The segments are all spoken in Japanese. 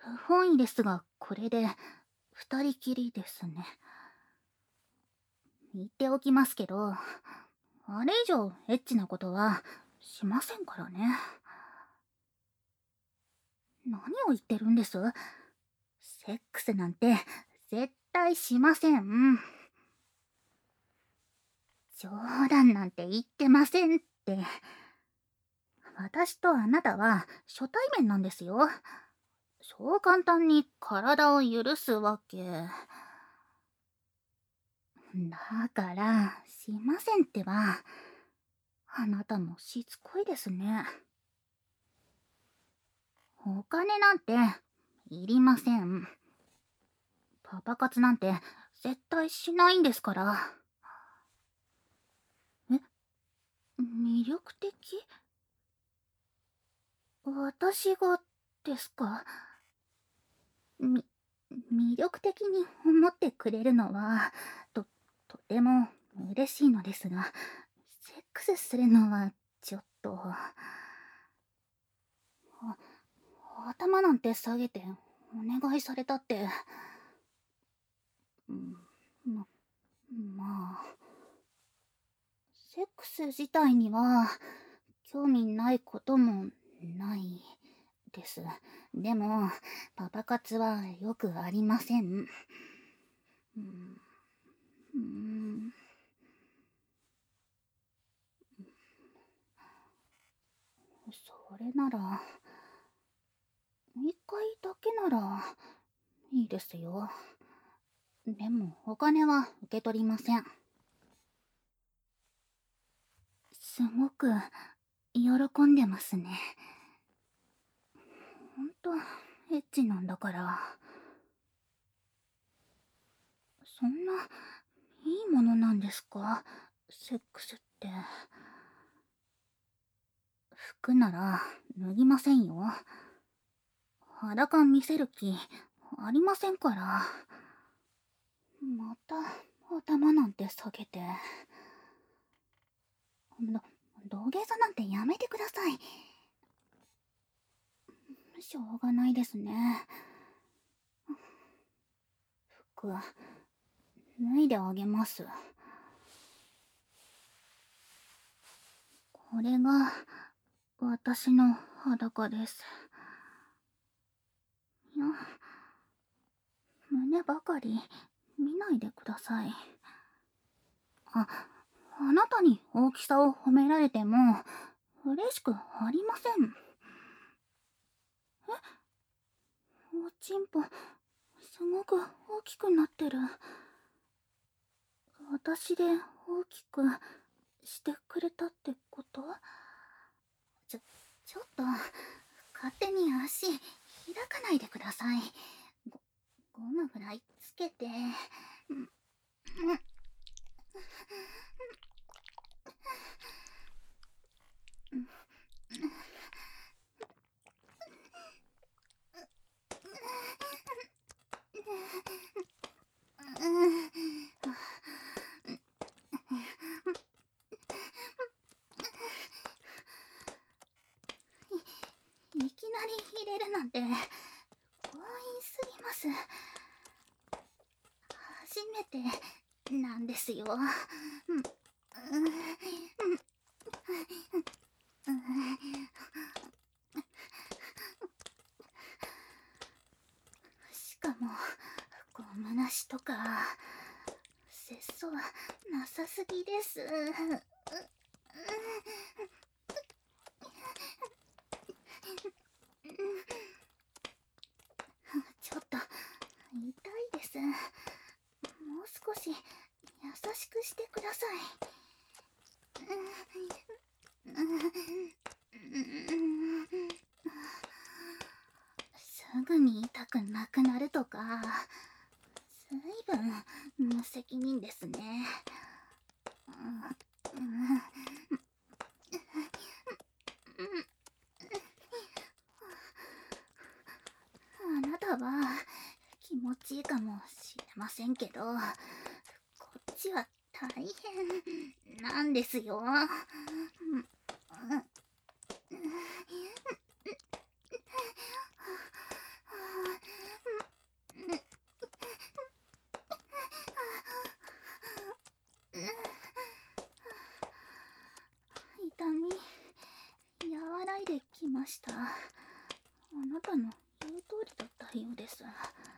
本意ですが、これで二人きりですね。言っておきますけど、あれ以上エッチなことはしませんからね。何を言ってるんです？セックスなんて絶対しません。冗談なんて言ってませんって。私とあなたは初対面なんですよ。そう簡単に体を許すわけ。だから、しませんってば。あなたもしつこいですね。お金なんて、いりません。パパ活なんて、絶対しないんですから。え、魅力的？私がですか？み、魅力的に思ってくれるのは、とても嬉しいのですが、セックスするのは、ちょっと、頭なんて下げてお願いされたって、うん、ま、まあ、セックス自体には興味ないこともないです。でも、パパ活はよくありません。うん、うん、それなら、一回だけならいいですよ。でも、お金は受け取りません。すごく喜んでますね。ほんと、エッチなんだから。そんな、いいものなんですか？セックスって。服なら、脱ぎませんよ。裸見せる気、ありませんから。また、頭なんて下げて。土下座なんてやめてください。しょうがないですね。服、脱いであげます。これが、私の裸です。いや、胸ばかり見ないでください。あ、あなたに大きさを褒められても嬉しくありません。おちんぽ、すごく大きくなってる。私で大きくしてくれたってこと？ちょ、ちょっと、勝手に足開かないでください。ゴゴムぐらいつけて。うん、いきなり入れるなんて強引すぎます。初めてなんですよ。しかもゴムなしとか節操なさすぎです。ちょっと痛いです。もう少し優しくしてください。すぐに痛くなくなるとか、ずいぶん無責任ですね。あなたは気持ちいいかもしれませんけど、こっちは大変なんですよ。 なたの言う通りだったようです。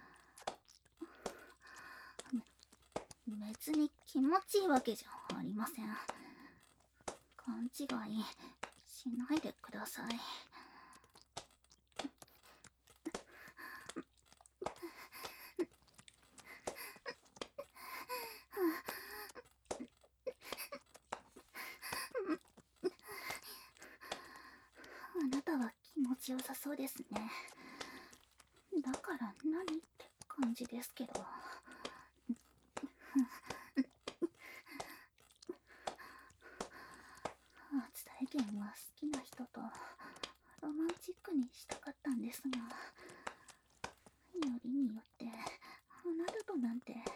別に気持ちいいわけじゃありません。勘違いしないでください。あなたは気持ちよさそうですね。だから何って感じですけど。初体験は好きな人とロマンチックにしたかったんですが、よりによってあなたとなんて。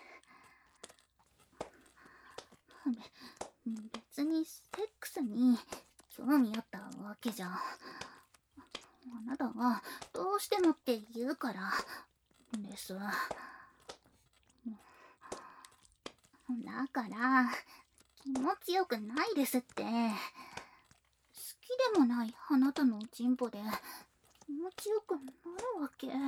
別にセックスに興味あったわけじゃ。あなたはどうしてもって言うからです。だから気持ちよくないですって。好きでもないあなたのチンポで気持ちよくなるわけ。い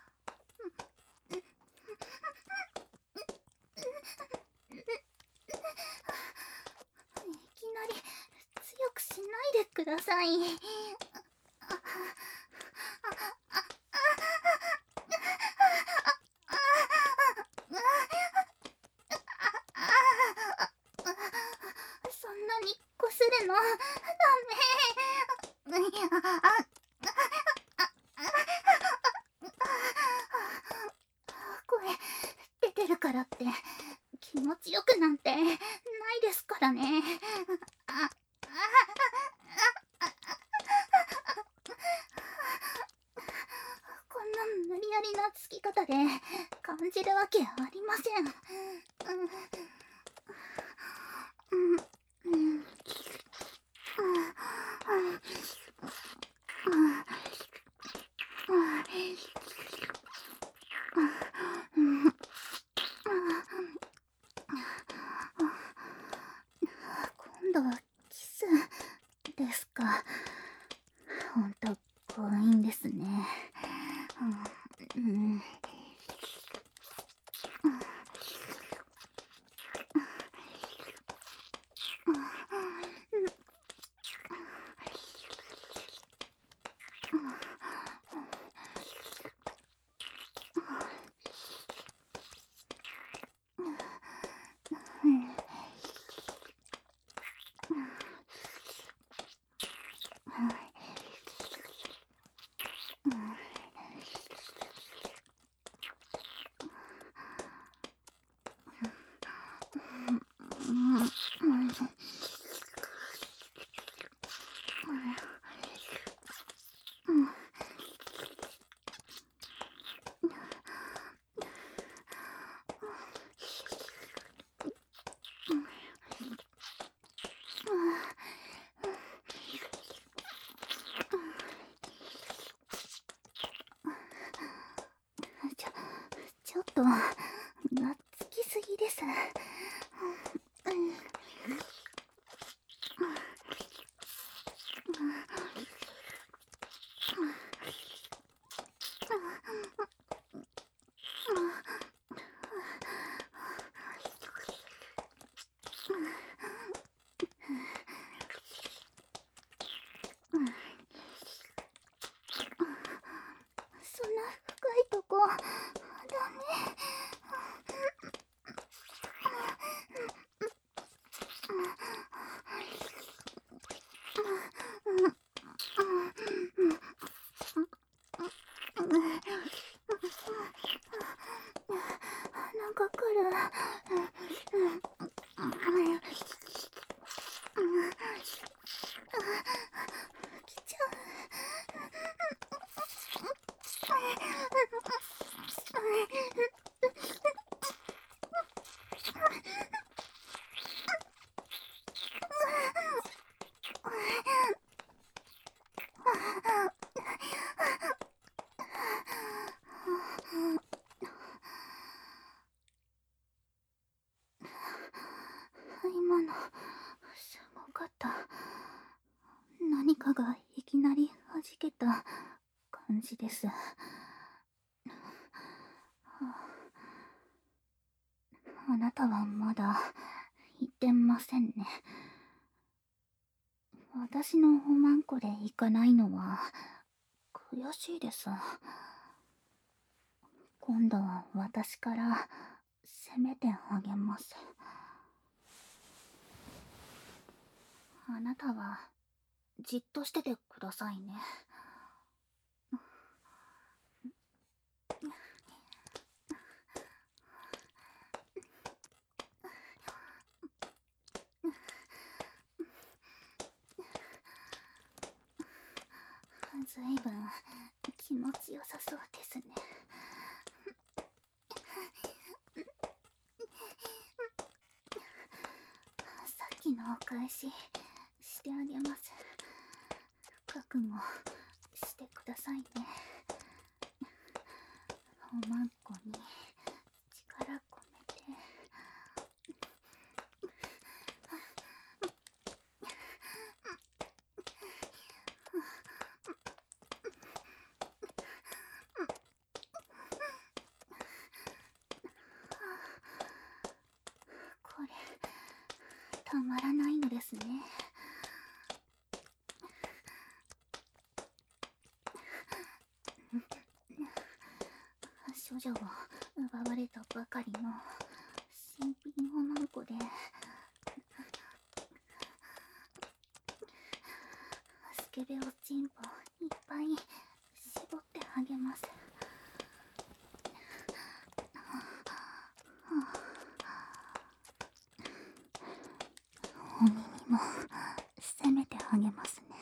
きなり強くしないでください。そんなにこするのダメ。声出てるからって気持ちよくなんてないですからね。こんな無理やりなつき方で感じるわけありません。今度はキスですか。ほんと強引ですね。ちょっとなっつきすぎです。そんな深いとこダメ。なんか来る。来ちゃう。 感じです。あなたはまだ言ってませんね。私のおまんこで行かないのは悔しいです。今度は私から攻めてあげます。あなたはじっとしててくださいね。ずいぶん気持ちよさそうですね。さっきのお返ししてあげます。覚悟してくださいね。おまんこに力込めて。これたまらないのですね。処女を奪われたばかりの新品おまんこでスケベおちんぽいっぱい絞ってあげます。お耳も攻めてあげますね。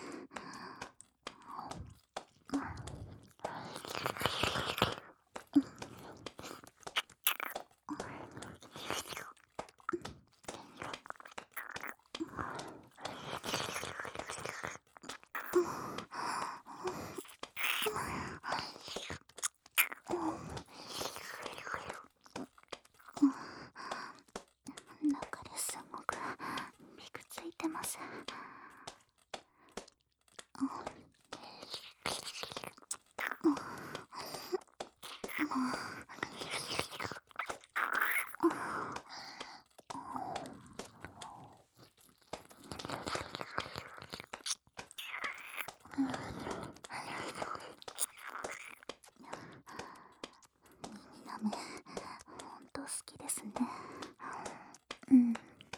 中ですごくびくついてます。耳なめほんと好きですね。うん。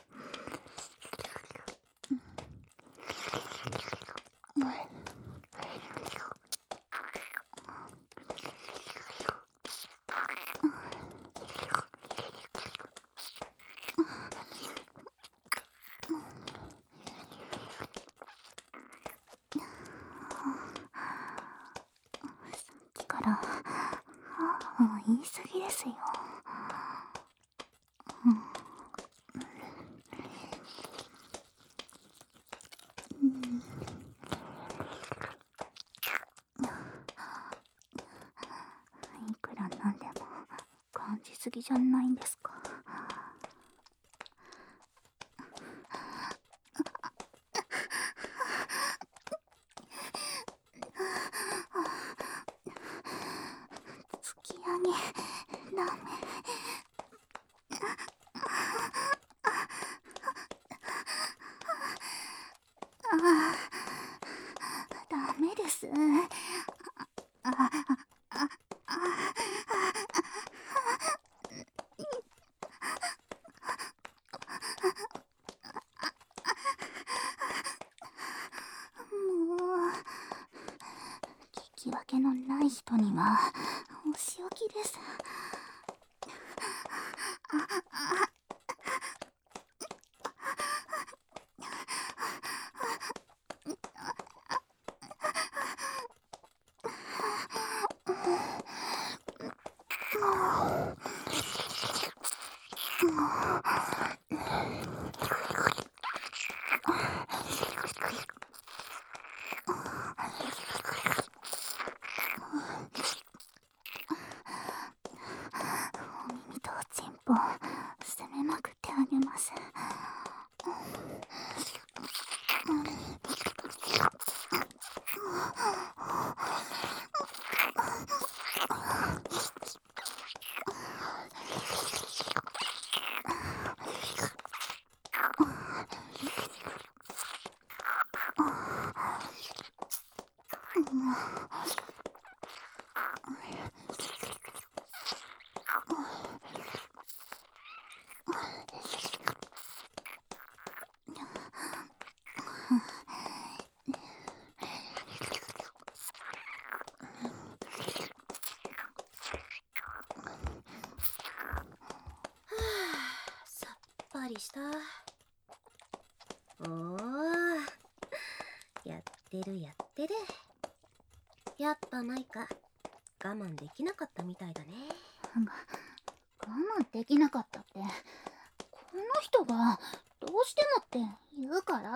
さっきから言い過ぎですよ。いくらなんでも感じすぎじゃないんですか。突き上げダメ。ダメです。もう聞き分けのない人にはお仕置きです。お耳とおちんぽ攻めまくってあげます。 さっぱりした。おー、やってるやってる。やっぱマイカ、我慢できなかったみたいだね。 我慢できなかったって、この人がどうしてもって言うから。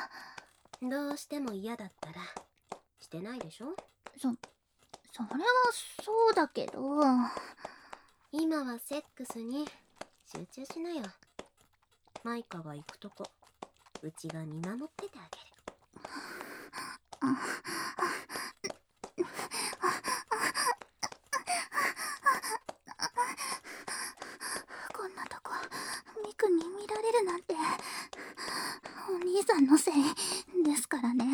どうしても嫌だったらしてないでしょ。 それはそうだけど。 今はセックスに集中しなよ。マイカが行くとこ、うちが見守っててあげる。 こんなとこミクに見られるなんてお兄さんのせいですからね。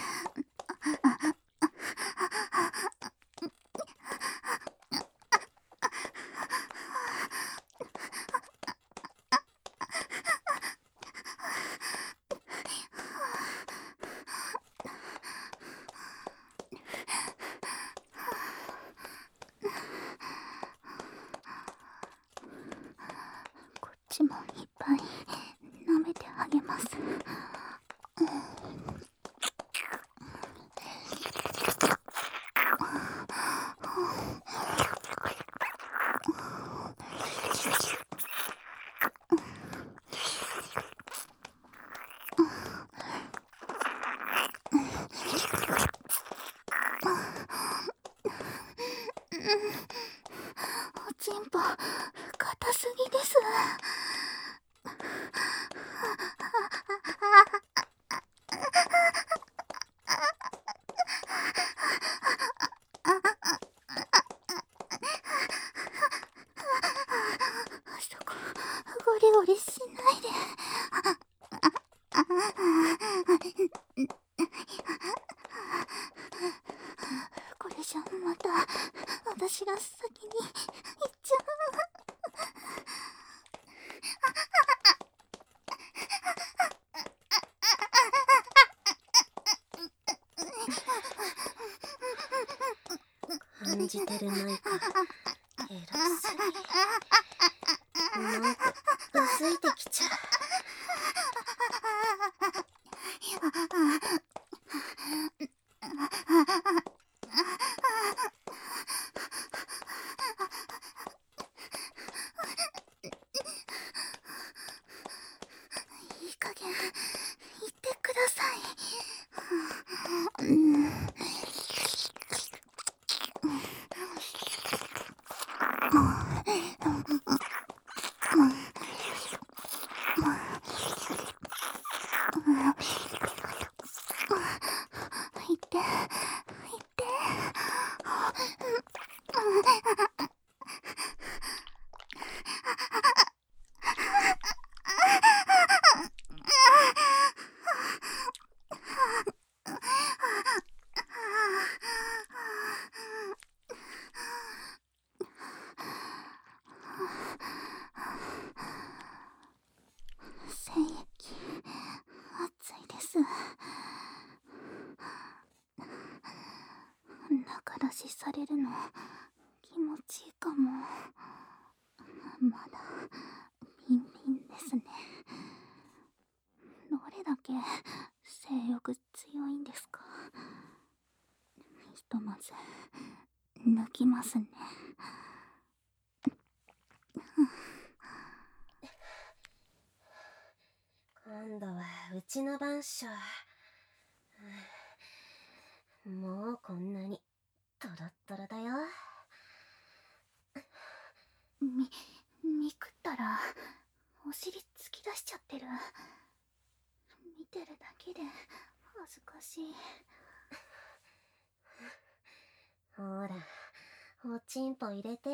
こっちもいっぱい舐めてあげます。おちんぽ硬すぎです。そこゴリゴリしないで。これじゃまた私が先に行っちゃう。 感じてるマイカ、エロすぎ。なんかうずいてきちゃう。 いい加減言ってください。言って言って。精液熱いです。中出しされるの気持ちいいかも。まだビンビンですね。どれだけ性欲強いんですか。ひとまず抜きますね。 今度はうちの番っしょ。もうこんなにトロットロだよ。 見くったらお尻突き出しちゃってる。見てるだけで恥ずかしい。 ほら、おちんぽ入れて。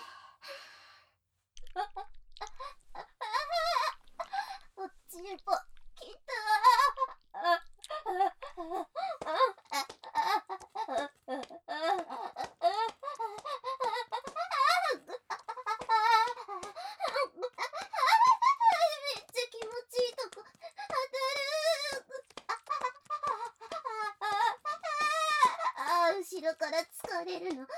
おちんぽきた。 れるのやば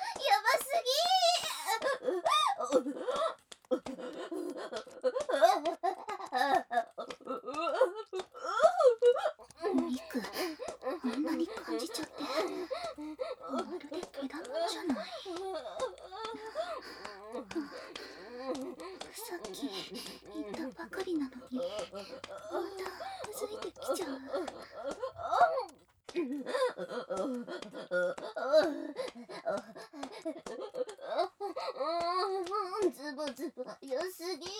ミク、あんなに感じちゃって、まるで毛玉じゃない。さっき言ったばかりなのに、またうずいてきちゃう。 ズボズボ良すぎる。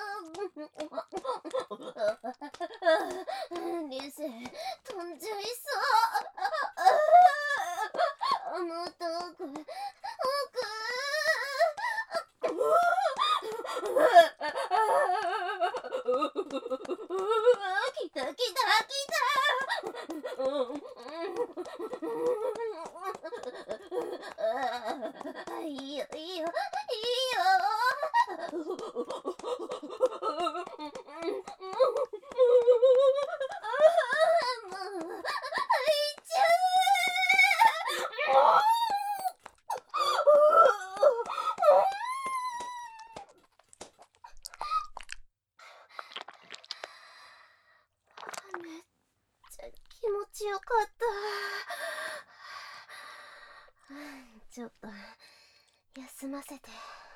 リス飛んじゃいそう。もっと奥来た来た来た。いいよいいよいいよ。気持ちよかった。ちょっと休ませて。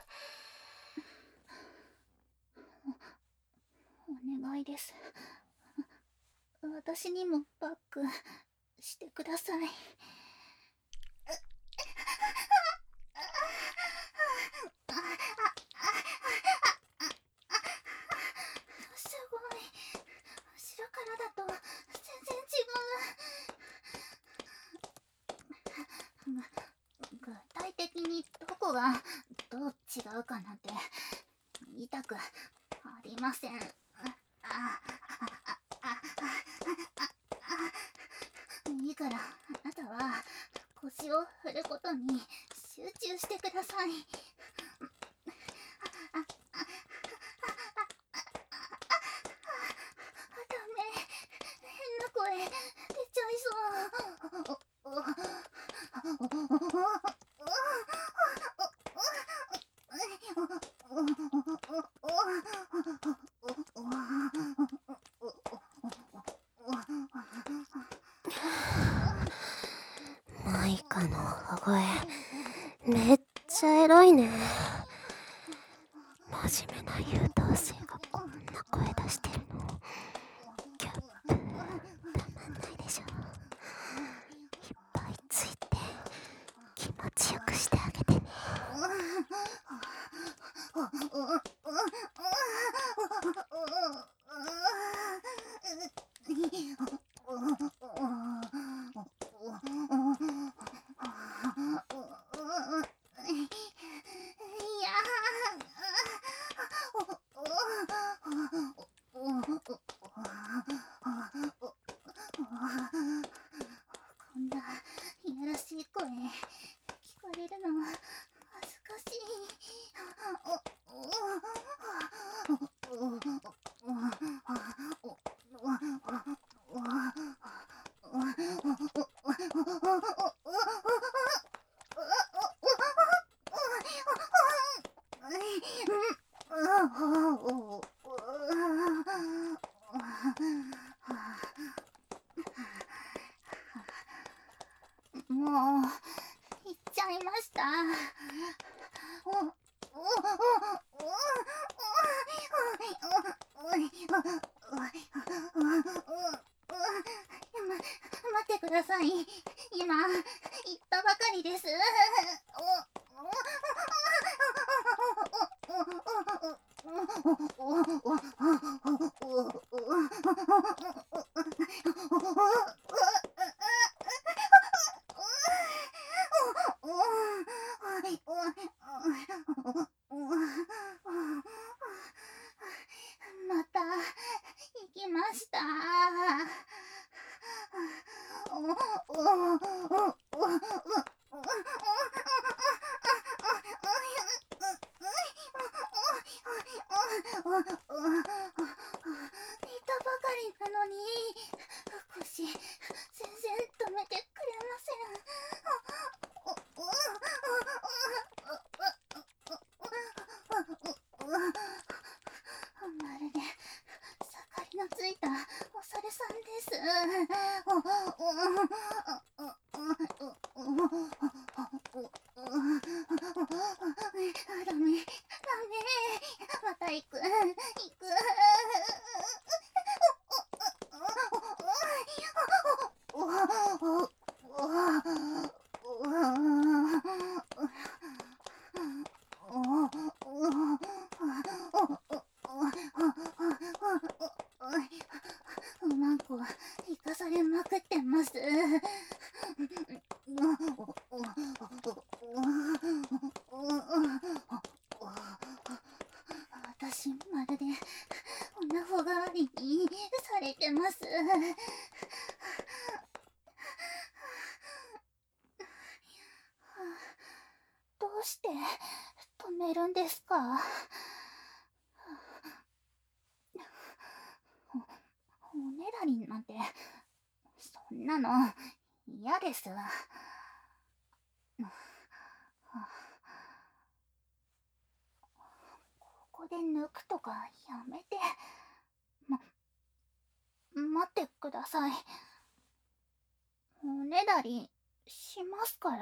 お願いです。私にもバックしてください。すごい。後ろからだと全然違う。具体的にどこがどう違うかなんて言いたくありません。いいからあなたは腰を振ることに集中してください。ダメ、変な声出ちゃいそう。 マイカの母声めっちゃエロいね。真面目な優等生がこんな声出してるのギャップたまんないでしょ。いっぱいついて気持ちよくしてあげてね。 こんないやらしい声聞かれるの恥ずかしい。もう行っちゃいました。待ってください。今言ったばかりです。また行きました。言ったばかりなのに腰全然止めてくれません。 です。ダメ、また行く。マンコ生かされまくってます。私まるで女ほ代わりにされてます。どうして止めるんですか？おねだりなんてそんなの嫌です。ここで抜くとかやめて。待ってください。おねだりしますから。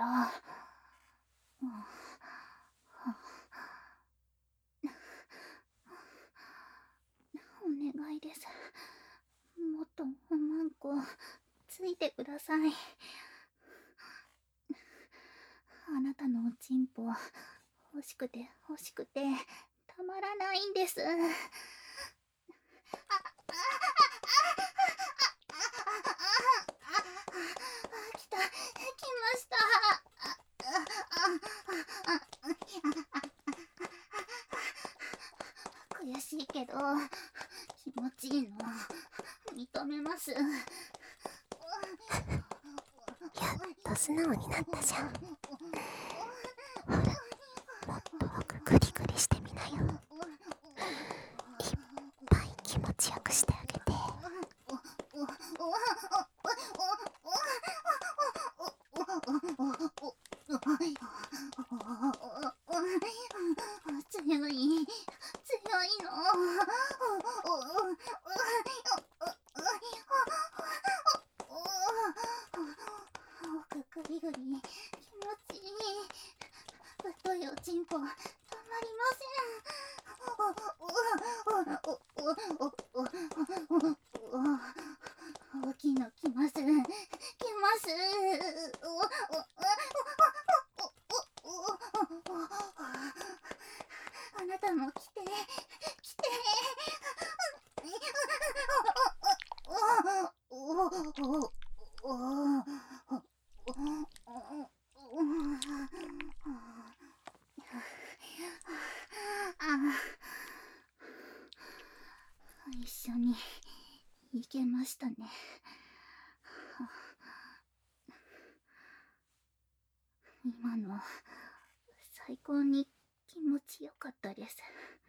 お願いです。もっとおまんこついてください。あなたのおちんぽ欲しくて欲しくてたまらないんです。来ました。悔しいけど気持ちいいの認めます。 やっと素直になったじゃん。ほら、もっと奥グリグリしてみなよ。いっぱい気持ちよくしてあげて。 強いの。奥グリグリ気持ちいい。太いおちんぽたまりません。大きいの来ます。あなたも来て。一緒に行けましたね。今の最高に気持ちよかったです。